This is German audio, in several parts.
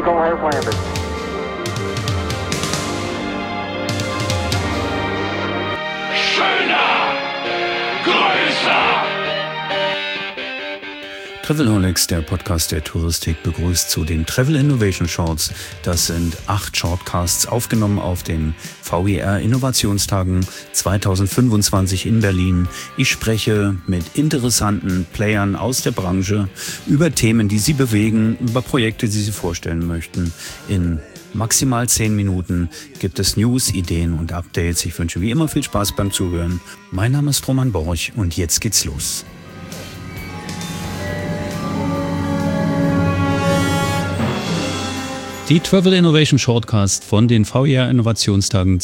Eagle has landed. Schöner, größer. Travelholics, der Podcast der Touristik, begrüßt zu den Travel Innovation Shorts. Das sind 8 Shortcasts aufgenommen auf den VIR Innovationstagen 2025 in Berlin. Ich spreche mit interessanten Playern aus der Branche über Themen, die sie bewegen, über Projekte, die sie vorstellen möchten. In maximal 10 Minuten gibt es News, Ideen und Updates. Ich wünsche wie immer viel Spaß beim Zuhören. Mein Name ist Roman Borch und jetzt geht's los. Die Travel Innovation Shortcast von den VIR Innovationstagen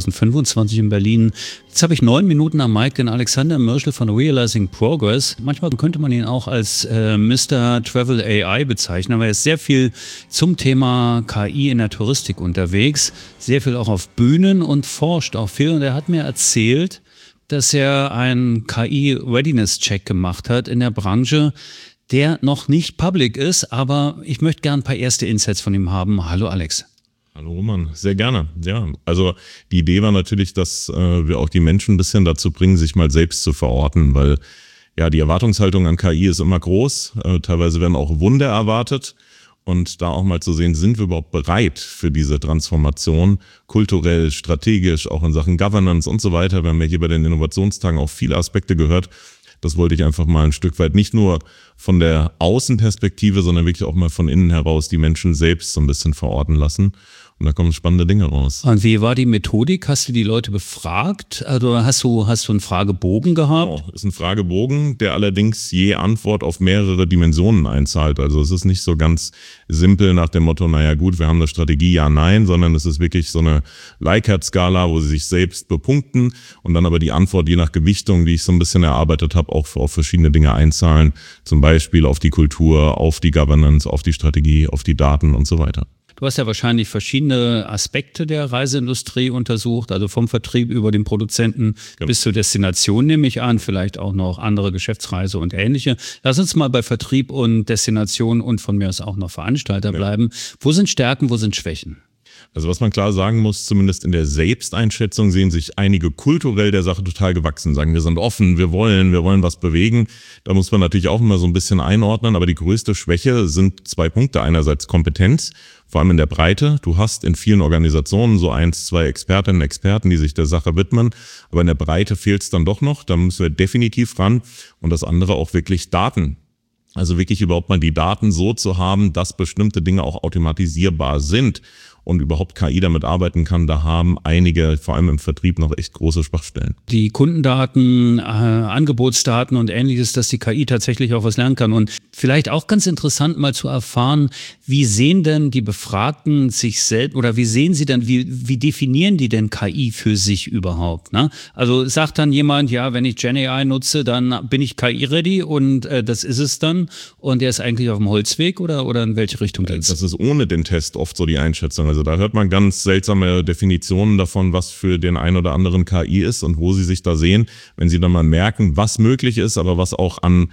2025 in Berlin. Jetzt habe ich 9 Minuten am Mic, den Alexander Mürschel von Realizing Progress. Manchmal könnte man ihn auch als Mr. Travel AI bezeichnen, aber er ist sehr viel zum Thema KI in der Touristik unterwegs, sehr viel auch auf Bühnen und forscht auch viel. Und er hat mir erzählt, dass er einen KI-Readiness-Check gemacht hat in der Branche, der noch nicht public ist, aber ich möchte gerne ein paar erste Insights von ihm haben. Hallo Alex. Hallo Roman, sehr gerne. Ja, also die Idee war natürlich, dass wir auch die Menschen ein bisschen dazu bringen, sich mal selbst zu verorten, weil ja die Erwartungshaltung an KI ist immer groß. Teilweise werden auch Wunder erwartet und da auch mal zu sehen, sind wir überhaupt bereit für diese Transformation, kulturell, strategisch, auch in Sachen Governance und so weiter. Wir haben ja hier bei den Innovationstagen auch viele Aspekte gehört. Das wollte ich einfach mal ein Stück weit nicht nur von der Außenperspektive, sondern wirklich auch mal von innen heraus die Menschen selbst so ein bisschen verorten lassen. Und da kommen spannende Dinge raus. Und wie war die Methodik? Hast du die Leute befragt? Also hast du einen Fragebogen gehabt? Genau, ist ein Fragebogen, der allerdings je Antwort auf mehrere Dimensionen einzahlt. Also es ist nicht so ganz simpel nach dem Motto, naja gut, wir haben eine Strategie, ja, nein, sondern es ist wirklich so eine Likert-Skala, wo sie sich selbst bepunkten und dann aber die Antwort je nach Gewichtung, die ich so ein bisschen erarbeitet habe, auch auf verschiedene Dinge einzahlen. Zum Beispiel auf die Kultur, auf die Governance, auf die Strategie, auf die Daten und so weiter. Du hast ja wahrscheinlich verschiedene Aspekte der Reiseindustrie untersucht, also vom Vertrieb über den Produzenten bis zur Destination, nehme ich an, vielleicht auch noch andere Geschäftsreise und ähnliche. Lass uns mal bei Vertrieb und Destination und von mir aus auch noch Veranstalter bleiben. Wo sind Stärken, wo sind Schwächen? Also was man klar sagen muss, zumindest in der Selbsteinschätzung sehen sich einige kulturell der Sache total gewachsen. Sagen, wir sind offen, wir wollen was bewegen. Da muss man natürlich auch immer so ein bisschen einordnen. Aber die größte Schwäche sind 2 Punkte. Einerseits Kompetenz, vor allem in der Breite. Du hast in vielen Organisationen so 1, 2 Expertinnen und Experten, die sich der Sache widmen. Aber in der Breite fehlt es dann doch noch. Da müssen wir definitiv ran. Und das andere auch wirklich Daten. Also wirklich überhaupt mal die Daten so zu haben, dass bestimmte Dinge auch automatisierbar sind und überhaupt KI damit arbeiten kann, da haben einige, vor allem im Vertrieb, noch echt große Schwachstellen. Die Kundendaten, Angebotsdaten und ähnliches, dass die KI tatsächlich auch was lernen kann. Und vielleicht auch ganz interessant mal zu erfahren, wie sehen denn die Befragten sich selbst oder wie sehen sie denn, wie definieren die denn KI für sich überhaupt? Ne? Also sagt dann jemand, ja, wenn ich GenAI nutze, dann bin ich KI-ready und das ist es dann und der ist eigentlich auf dem Holzweg oder in welche Richtung geht's? Das ist ohne den Test oft so die Einschätzung. Also da hört man ganz seltsame Definitionen davon, was für den einen oder anderen KI ist und wo sie sich da sehen, wenn sie dann mal merken, was möglich ist, aber was auch an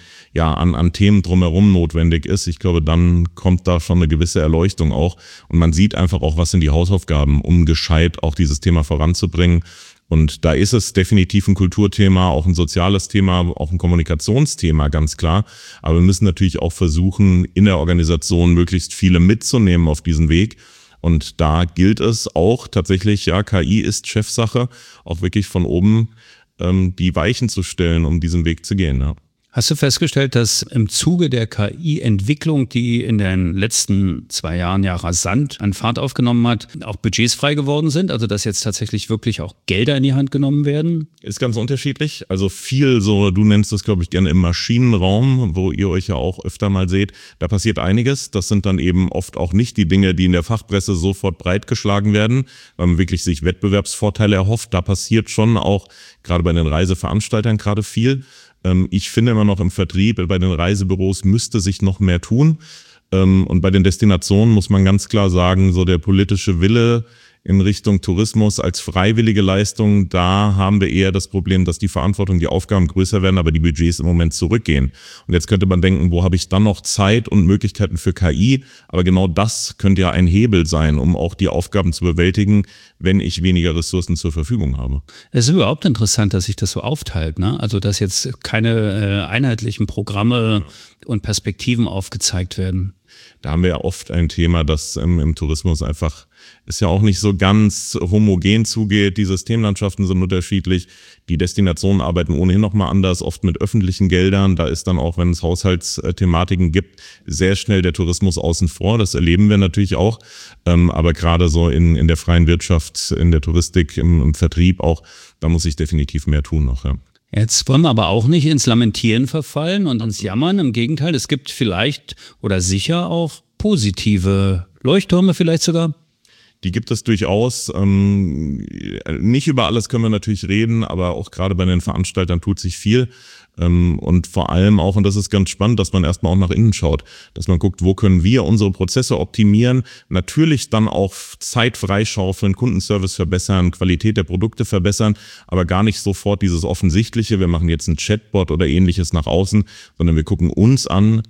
Themen drumherum notwendig ist. Ich glaube, dann kommt da schon eine gewisse Erleuchtung auch und man sieht einfach auch, was sind die Hausaufgaben, um gescheit auch dieses Thema voranzubringen. Und da ist es definitiv ein Kulturthema, auch ein soziales Thema, auch ein Kommunikationsthema, ganz klar. Aber wir müssen natürlich auch versuchen, in der Organisation möglichst viele mitzunehmen auf diesen Weg. Und da gilt es auch tatsächlich, ja, KI ist Chefsache, auch wirklich von oben die Weichen zu stellen, um diesen Weg zu gehen. Ja. Hast du festgestellt, dass im Zuge der KI-Entwicklung, die in den letzten 2 Jahren ja rasant an Fahrt aufgenommen hat, auch Budgets frei geworden sind? Also dass jetzt tatsächlich wirklich auch Gelder in die Hand genommen werden? Ist ganz unterschiedlich. Also viel so, du nennst es, glaube ich, gerne im Maschinenraum, wo ihr euch ja auch öfter mal seht. Da passiert einiges. Das sind dann eben oft auch nicht die Dinge, die in der Fachpresse sofort breitgeschlagen werden, weil man wirklich sich Wettbewerbsvorteile erhofft. Da passiert schon auch gerade bei den Reiseveranstaltern gerade viel. Ich finde immer noch im Vertrieb, bei den Reisebüros müsste sich noch mehr tun. Und bei den Destinationen muss man ganz klar sagen, so der politische Wille in Richtung Tourismus als freiwillige Leistung, da haben wir eher das Problem, dass die Verantwortung, die Aufgaben größer werden, aber die Budgets im Moment zurückgehen. Und jetzt könnte man denken, wo habe ich dann noch Zeit und Möglichkeiten für KI? Aber genau das könnte ja ein Hebel sein, um auch die Aufgaben zu bewältigen, wenn ich weniger Ressourcen zur Verfügung habe. Es ist überhaupt interessant, dass sich das so aufteilt, ne? Also dass jetzt keine einheitlichen Programme und Perspektiven aufgezeigt werden. Da haben wir ja oft ein Thema, das im Tourismus einfach ist ja auch nicht so ganz homogen zugeht. Die Systemlandschaften sind unterschiedlich. Die Destinationen arbeiten ohnehin nochmal anders, oft mit öffentlichen Geldern. Da ist dann auch, wenn es Haushaltsthematiken gibt, sehr schnell der Tourismus außen vor. Das erleben wir natürlich auch. Aber gerade so in der freien Wirtschaft, in der Touristik, im Vertrieb auch, da muss ich definitiv mehr tun noch, ja. Jetzt wollen wir aber auch nicht ins Lamentieren verfallen und ins Jammern. Im Gegenteil, es gibt vielleicht oder sicher auch positive Leuchttürme vielleicht sogar. Die gibt es durchaus. Nicht über alles können wir natürlich reden, aber auch gerade bei den Veranstaltern tut sich viel. Und vor allem auch, und das ist ganz spannend, dass man erstmal auch nach innen schaut, dass man guckt, wo können wir unsere Prozesse optimieren, natürlich dann auch Zeit freischaufeln, Kundenservice verbessern, Qualität der Produkte verbessern, aber gar nicht sofort dieses Offensichtliche, wir machen jetzt ein Chatbot oder ähnliches nach außen, sondern wir gucken uns an,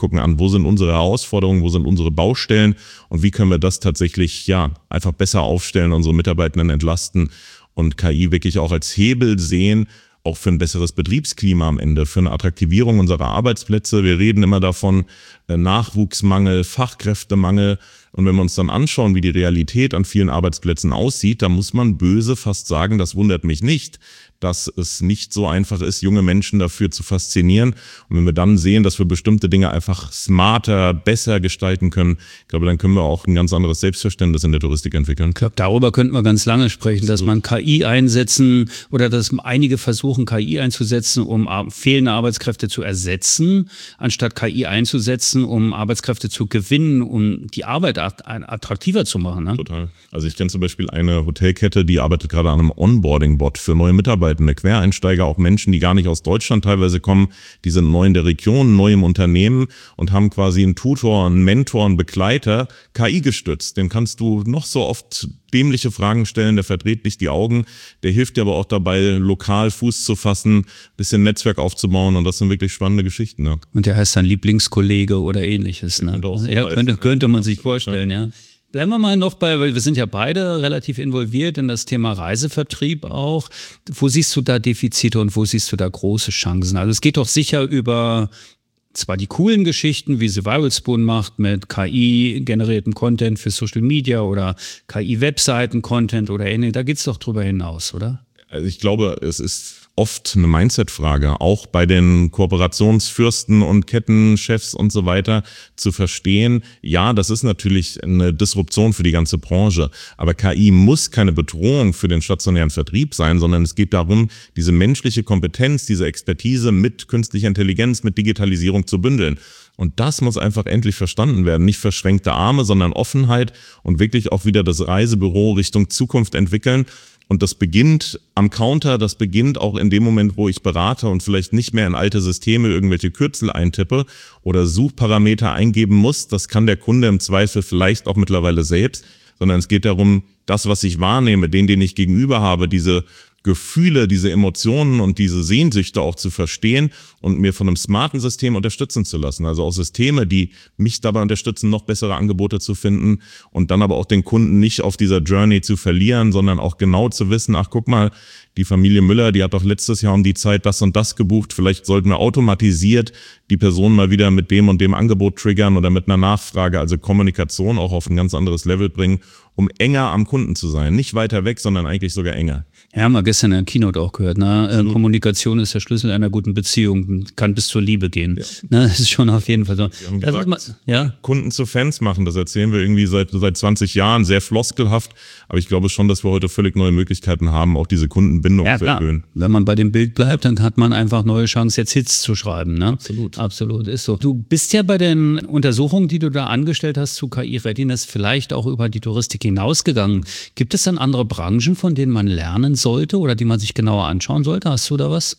wo sind unsere Herausforderungen, wo sind unsere Baustellen und wie können wir das tatsächlich einfach besser aufstellen, unsere Mitarbeitenden entlasten und KI wirklich auch als Hebel sehen, auch für ein besseres Betriebsklima am Ende, für eine Attraktivierung unserer Arbeitsplätze. Wir reden immer davon, Nachwuchsmangel, Fachkräftemangel. Und wenn wir uns dann anschauen, wie die Realität an vielen Arbeitsplätzen aussieht, da muss man böse fast sagen, das wundert mich nicht, dass es nicht so einfach ist, junge Menschen dafür zu faszinieren. Und wenn wir dann sehen, dass wir bestimmte Dinge einfach smarter, besser gestalten können, ich glaube, dann können wir auch ein ganz anderes Selbstverständnis in der Touristik entwickeln. Ich glaube, darüber könnten wir ganz lange sprechen, dass man KI einsetzen oder dass einige versuchen, KI einzusetzen, um fehlende Arbeitskräfte zu ersetzen, anstatt KI einzusetzen, um Arbeitskräfte zu gewinnen, um die Arbeit attraktiver zu machen. Ne? Total. Also ich kenne zum Beispiel eine Hotelkette, die arbeitet gerade an einem Onboarding-Bot für neue Mitarbeitende, Quereinsteiger, auch Menschen, die gar nicht aus Deutschland teilweise kommen, die sind neu in der Region, neu im Unternehmen und haben quasi einen Tutor, einen Mentor, einen Begleiter, KI gestützt. Den kannst du noch so oft dämliche Fragen stellen, der verdreht nicht die Augen, der hilft dir aber auch dabei, lokal Fuß zu fassen, bisschen Netzwerk aufzubauen und das sind wirklich spannende Geschichten. Ja. Und der heißt dann Lieblingskollege oder ähnliches. Ne? Könnte man sich vorstellen, ja. Bleiben wir mal noch weil wir sind ja beide relativ involviert in das Thema Reisevertrieb auch. Wo siehst du da Defizite und wo siehst du da große Chancen? Also es geht doch sicher über zwar die coolen Geschichten, wie sie Viral Spoon macht mit KI-generierten Content für Social Media oder KI-Webseiten-Content oder ähnliches. Da geht's doch drüber hinaus, oder? Also ich glaube, es ist oft eine Mindset-Frage, auch bei den Kooperationsfürsten und Kettenchefs und so weiter, zu verstehen, ja, das ist natürlich eine Disruption für die ganze Branche, aber KI muss keine Bedrohung für den stationären Vertrieb sein, sondern es geht darum, diese menschliche Kompetenz, diese Expertise mit künstlicher Intelligenz, mit Digitalisierung zu bündeln. Und das muss einfach endlich verstanden werden. Nicht verschränkte Arme, sondern Offenheit und wirklich auch wieder das Reisebüro Richtung Zukunft entwickeln. Und das beginnt am Counter, das beginnt auch in dem Moment, wo ich berate und vielleicht nicht mehr in alte Systeme irgendwelche Kürzel eintippe oder Suchparameter eingeben muss. Das kann der Kunde im Zweifel vielleicht auch mittlerweile selbst, sondern es geht darum, das, was ich wahrnehme, den ich gegenüber habe, diese Gefühle, diese Emotionen und diese Sehnsüchte auch zu verstehen und mir von einem smarten System unterstützen zu lassen. Also auch Systeme, die mich dabei unterstützen, noch bessere Angebote zu finden und dann aber auch den Kunden nicht auf dieser Journey zu verlieren, sondern auch genau zu wissen, ach guck mal, die Familie Müller, die hat doch letztes Jahr um die Zeit das und das gebucht. Vielleicht sollten wir automatisiert die Person mal wieder mit dem und dem Angebot triggern oder mit einer Nachfrage, also Kommunikation auch auf ein ganz anderes Level bringen, um enger am Kunden zu sein. Nicht weiter weg, sondern eigentlich sogar enger. Ja, haben wir gestern in der Keynote auch gehört. Ne? Kommunikation ist der Schlüssel einer guten Beziehung, kann bis zur Liebe gehen. Ja. Ne? Das ist schon auf jeden Fall so. Wir haben gesagt, Kunden zu Fans machen, das erzählen wir irgendwie seit 20 Jahren, sehr floskelhaft. Aber ich glaube schon, dass wir heute völlig neue Möglichkeiten haben, auch diese Kundenbindung zu erhöhen. Wenn man bei dem Bild bleibt, dann hat man einfach neue Chance, jetzt Hits zu schreiben. Ne? Absolut, ist so. Du bist ja bei den Untersuchungen, die du da angestellt hast zu KI-Readiness, vielleicht auch über die Touristik hinausgegangen. Gibt es dann andere Branchen, von denen man lernen sollte oder die man sich genauer anschauen sollte? Hast du da was?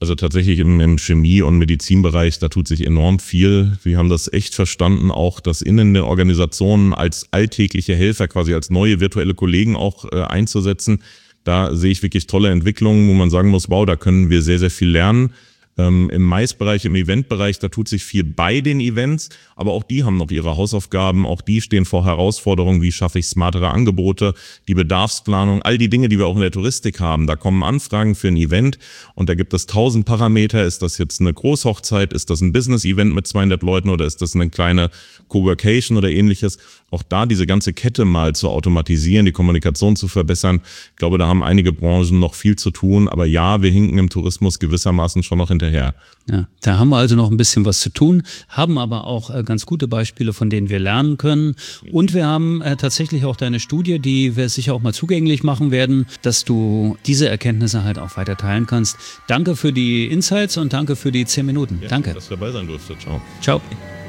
Also tatsächlich im Chemie- und Medizinbereich, da tut sich enorm viel. Wir haben das echt verstanden, auch das in der Organisation als alltägliche Helfer, quasi als neue virtuelle Kollegen auch einzusetzen. Da sehe ich wirklich tolle Entwicklungen, wo man sagen muss, wow, da können wir sehr, sehr viel lernen. Im Mais-Bereich, im Eventbereich, da tut sich viel bei den Events, aber auch die haben noch ihre Hausaufgaben, auch die stehen vor Herausforderungen, wie schaffe ich smartere Angebote, die Bedarfsplanung, all die Dinge, die wir auch in der Touristik haben. Da kommen Anfragen für ein Event und da gibt es 1000 Parameter. Ist das jetzt eine Großhochzeit, ist das ein Business-Event mit 200 Leuten oder ist das eine kleine Coworcation oder ähnliches? Auch da diese ganze Kette mal zu automatisieren, die Kommunikation zu verbessern. Ich glaube, da haben einige Branchen noch viel zu tun, aber ja, wir hinken im Tourismus gewissermaßen schon noch hinterher. Ja, da haben wir also noch ein bisschen was zu tun, haben aber auch ganz gute Beispiele, von denen wir lernen können. Und wir haben tatsächlich auch deine Studie, die wir sicher auch mal zugänglich machen werden, dass du diese Erkenntnisse halt auch weiter teilen kannst. Danke für die Insights und danke für die 10 Minuten. Ja, danke. Dass du dabei sein durfte. Ciao. Ciao.